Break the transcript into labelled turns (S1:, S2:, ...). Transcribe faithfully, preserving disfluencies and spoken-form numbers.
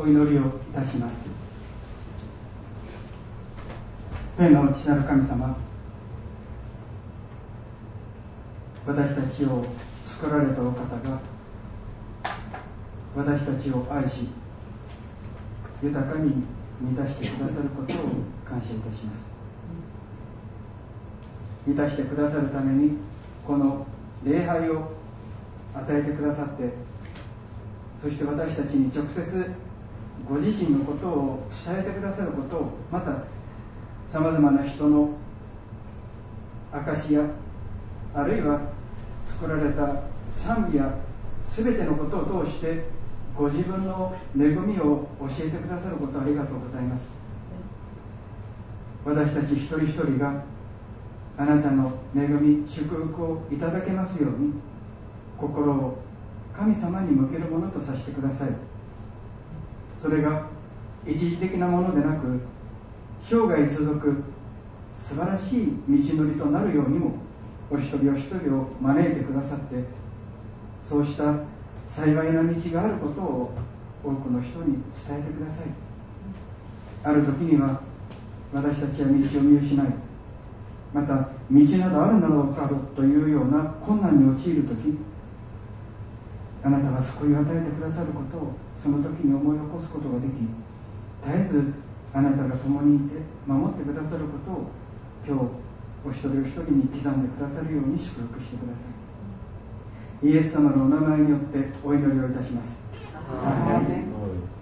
S1: お祈りをいたします。天の父なる神様、私たちを作られたお方が私たちを愛し、豊かに満たしてくださることを感謝いたします。満たしてくださるためにこの礼拝を与えてくださって、そして私たちに直接ご自身のことを伝えてくださることを、またさまざまな人の証や、あるいは作られた賛美や全てのことを通してご自分の恵みを教えてくださることをありがとうございます。私たち一人一人があなたの恵み祝福をいただけますように、心を神様に向けるものとさせてください。それが一時的なものでなく、生涯続く素晴らしい道のりとなるようにも、お一人お一人を招いてくださって、そうした幸いな道があることを多くの人に伝えてください。ある時には私たちは道を見失い、また道などあるなどかというような困難に陥る時、あなたは救いを与えてくださることをその時に思い起こすことができ、絶えずあなたが共にいて守ってくださることを今日お一人お一人に刻んでくださるように祝福してください。イエス様のお名前によってお祈りをいたします。アーメン。